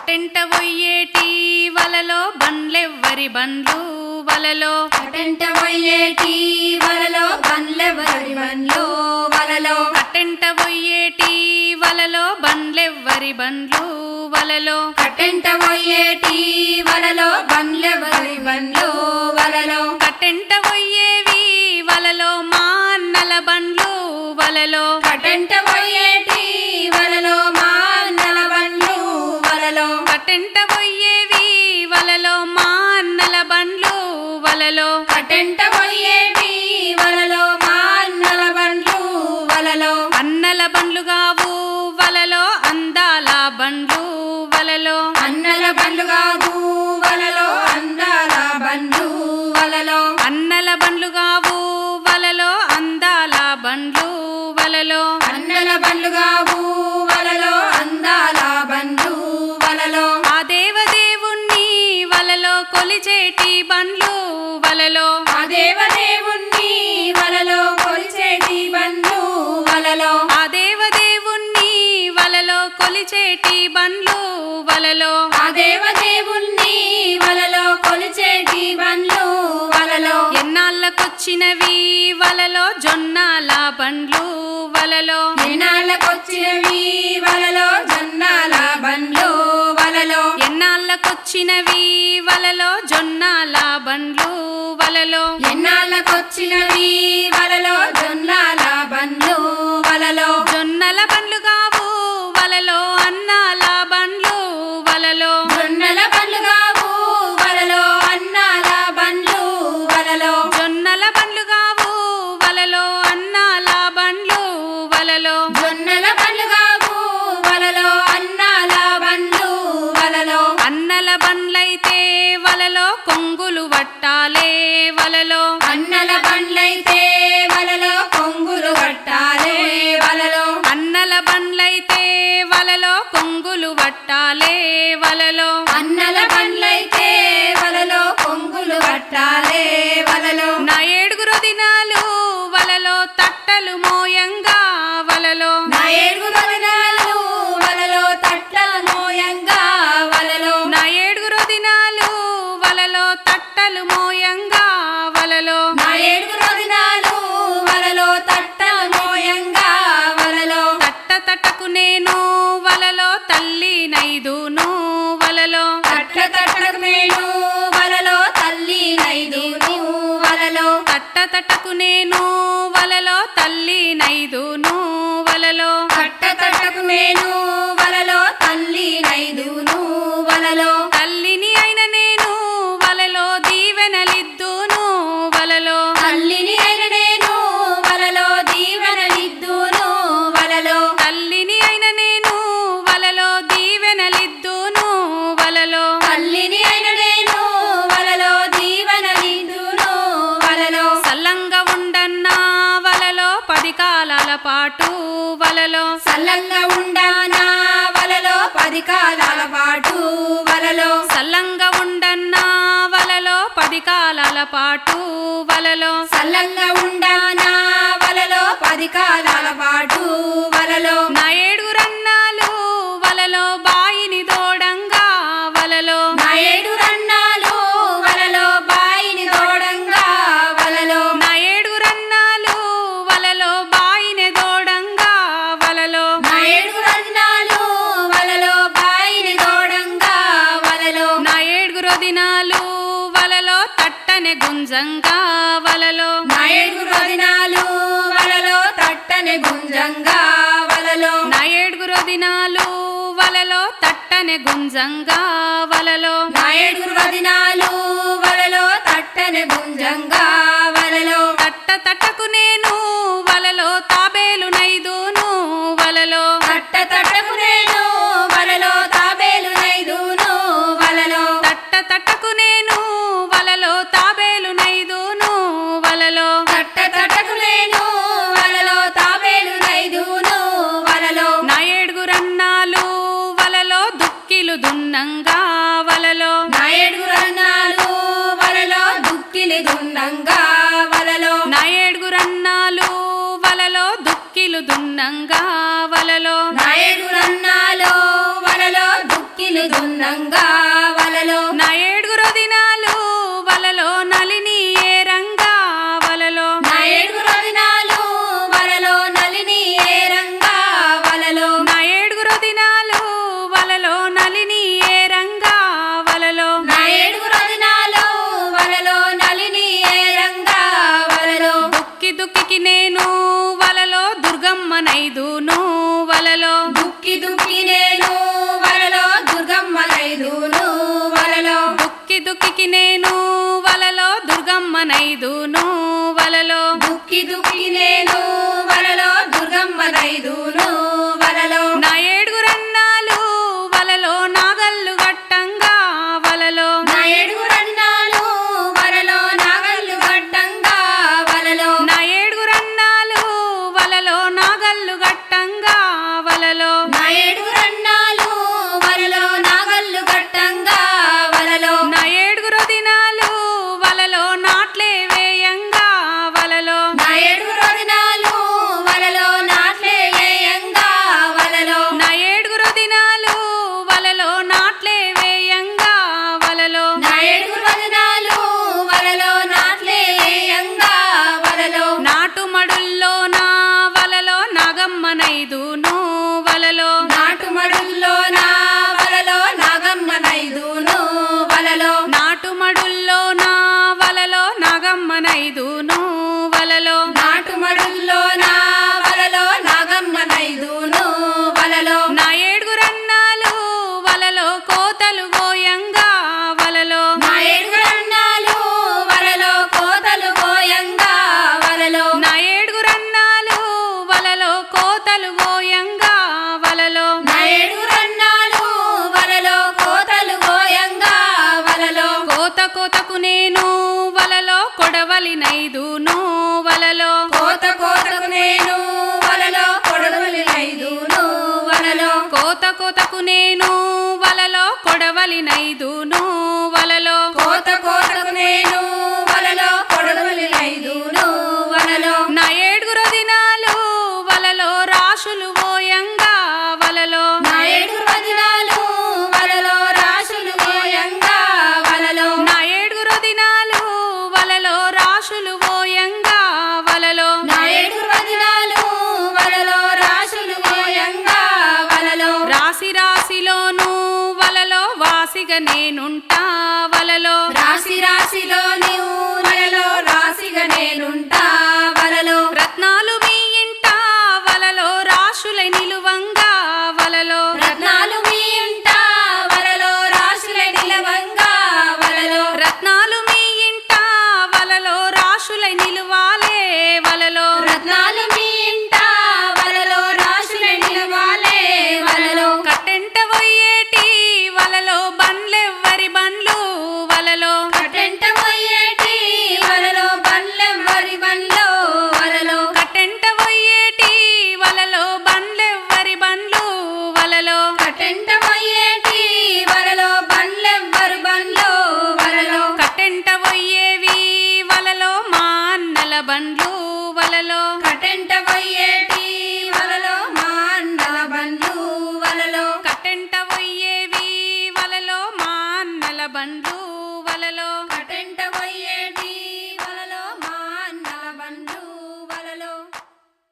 కట్టెంట పొయ్యేటి వలలో బండ్లెవ్వరి బండ్లు వలలో కట్టెంట పొయ్యేటి వలలో బండ్లెవ్వరి బండ్లు వలలో కట్టెంట పొయ్యేటి వలలో బండ్లెవ్వరి బండ్లు వలలో కట్టెంట పొయ్యేటి వలలో బండ్లెవ్వరి బండ్లు వలలో కట్టెంట పొయ్యేవి వలలో మా అన్నల బండ్లు వలలో కట్టెంట పొయ్యేటి వలలో మా అన్నల బండ్లు వలలో కట్టెంట పొయ్యేవి వలలో మా అన్నల బండ్లు వలలో కట్టెంట పొయ్యేటి వలలో మా అన్నల బండ్లు వలలో అన్నల బండ్లు గావు వలలో అందాల బండ్లు వలలో అన్నల బండ్లు కాదు వలలో అందాల బండ్లు వలలో అన్నల బండ్లు గావు వలలో అందాల బండ్లు వలలో అన్నల బండ్లు కావు వలలో అందాల బండ్లు వలలో ఆ దేవదేవుణ్ణి వలలో కొలిచేటి బండ్లు వలలో ఆ దేవదేవుణ్ణి వలలో కొలిచేటి బండ్లు వలలో ఆ దేవదేవుణ్ణి వలలో కొలిచేటి బండ్లు వలలో ఆ దేవదేవుణ్ణి వలలో కొలిచేటి బండ్లు వలలో ఎన్నాళ్ళకొచ్చినవి వలలో జొన్నాల బండ్లు వలలో ఎన్నాళ్ళకొచ్చినవి వలలో జొన్నాల బండ్లు వలలో ఎన్నాళ్ళకొచ్చినవి వలలో జొన్నాల బండ్లు వలలో ఎన్నాళ్ళకొచ్చినవి వలలో జొన్నాల బండ్లు వలలో జొన్నల బండ్లు గావు వలలో అన్నాల బండ్లు వలలో జొన్నల బండ్లు కావు వలలో అన్నాల బండ్లు వలలో జొన్నల బండ్లు గావు వలలో అన్నాల బండ్లు వలలో జొన్నల బండ్లు కావు వలలో అన్నాల బండ్లు వలలో అన్నల బండ్లైతే వలలో కొంగులు వట్టాలే వలలో అన్నల బండ్లైతే వలలో కొంగులు కట్టాలే వలలో అన్నల బండ్లైతే వలలో కొంగులు వట్టాలే వలలో అన్నల బండ్లైతే వలలో కొంగులు కట్టాలే వలలో నా ఏడుగురు దినాలు వలలో తట్టలు మోయంగా వలలో నా ఏడుగురు దినాలు వలలో తట్ల మోయంగా వలలో నా ఏడుగురు దినాలు వలలో తట్టలు మోయంగా వలలో నా ఏడుగురు దినాలు వలలో తట్ట మోయంగా వలలో తట్ట తట్టకు నేను వలలో తల్లి నైదును వలలో తట్ట తట్టకు నేను వలలో తల్లి నైదును వలలో తట్ట తట్టకు నేను వలలో తల్లి నైదును వలలో తట్ట తట్టకు నేను వలలో తల్లి నైదును వలలో తల్లిని అయిన నేను వలలో దీవెనలిద్దును వలలో తల్లిని అయిన నేను వలలో దీవెనలిద్దును వలలో తల్లిని అయిన నేను వలలో దీవెనలిద్దును వలలో తల్లిని అయిన నేను వలలో దీవెనలిద్దును వలలో సల్లంగా ఉండన్నా వలలో 10 కాలాల పాటు వలలో సల్లంగా ఉండానా వలలో 10 కాలాల పాటు వలలో సల్లంగా ఉండన్నా వలలో 10 కాలాల పాటు వలలో సల్లంగా ఉండానా వలలో 10 కాలాల పాటు వలలో నా ఏడుగురన్నాలు వలలో బాయిని దోడంగా వలలో నా ఏడుగురన్నాలు వలలో బాయిని తోడంగా వలలో నా ఏడుగురన్నాలు వలలో బాయిని దోడంగా వలలో నా ఏడుగురన్నాలు వలలో బాయిని తోడంగా వలలో నా ఏడుగురు దినాలు వలలో తట్టనే గుంజంగా వలలో నా ఏడుగురు దినాలు వలలో తట్టని గుంజంగా వలలో నా ఏడుగురు దినాలు వలలో తట్టనే గుంజంగా వలలో నా ఏడుగురు దినాలు వలలో తట్టని గుంజంగా వలలో తట్ట తట్టకు నేను వలలో తాబేలు నైదును వలలో తట్ట తట్టకు నేను వలలో తాబేలు నైదును వలలో తట్ట తట్టకు నేను వలలో తాబేలు నైదును వలలో తట్ట తట్టకు నేను వలలో తాబేలు నైదును వలలో నా ఏడుగురన్నాలు వలలో దుక్కిలు దున్నంగా వలలో నా ఏడుగురు అన్నాలు వలలో దుక్కిలి దున్నంగా వలలో నా ఏడుగురన్నాలు వలలో దుక్కిలు దున్నంగా వలలో నా ఏడుగురు అన్నాలు దినాలు వలలో నలిని ఏ రంగా వలలో నా ఏడుగురు దినాలు వలలో నలిని ఏ రంగా వలలో దుక్కి దుక్కికి నేను వలలో దుర్గమ్మనైదును వలలో దుక్కి దుక్కి నేను వలలో దుర్గమ్మనైదును వలలో దుక్కి దుక్కికి నేను వలలో దుర్గమ్మనైదును వలలో దుక్కి దుక్కి నేను వలలో దుర్గమ్మనైదును వలలో నా ఏడుగురన్నాలు వలలో నాగల్లు గట్టంగా వలలో నా ఏడుగురన్నాలు వలలో నాగల్లు గట్టంగా వలలో నా ఏడుగురన్నాలు వలలో నాగల్లు గట్టంగా వలలో నా ఏడుగురన్నాలు వలలో నాగల్లు గట్టంగా వలలో నా ఏడుగురు దినాలు వలలో నాట్లే వేయంగా వలలో నా ఏడుగురు దినాలు వలలో నాట్లే వేయంగా వలలో నా ఏడుగురు దినాలు వలలో నాట్లే వేయంగా వలలో నా ఏడుగురు దినాలు వలలో నాట్లే వేయంగా వలలో నాటు మడుల్లో నా వలలో నాగమ్మనైదును వలలో నాటు మడుల్లో నా వలలో నాగమ్మనైదును వలలో నాటు మడుల్లో నా వలలో నాగమ్మనైదును వలలో నాటు మడుల్లో నా వలలో నాగమ్మనైదును వలలో నా ఏడుగురన్నాలు వలలో కోతలు గోయంగా వలలో నా ఏడుగురన్నాలు వలలో కోతలు గోయంగా వలలో నా ఏడుగురన్నాలు వలలో కోతలు గోయంగా వలలో నా ఏడుగురన్నాలు వలలో కోతలు గోయంగా వలలో కోత కోతకు నేను వలలో కొడవలినైదును వలలో కోత కోతకు నేను వలలో కొడవలినైదును వలలో కోత కోతకు నేను వలలో కొడవలినైదును వలలో కోత కోతకు నేను వలలో కొడవలినైదును వలలో నా ఏడుగురు దినాలు వలలో రాశులు ఓయంగా వలలో నా ఏడుగురు దినాలు వలలో రాశులు గోయంగా వలలో నా ఏడుగురు దినాలు వలలో రాశులు ఓయంగా వలలో నా ఏడుగురు దినాలు వలలో రాశులు గోయంగా వలలో రాశి రాశిలోను వలలో వాసిగా నేనుంటా వలలో రాశి రాశిలో నీవు వలలో రాశిగా నేనుంటా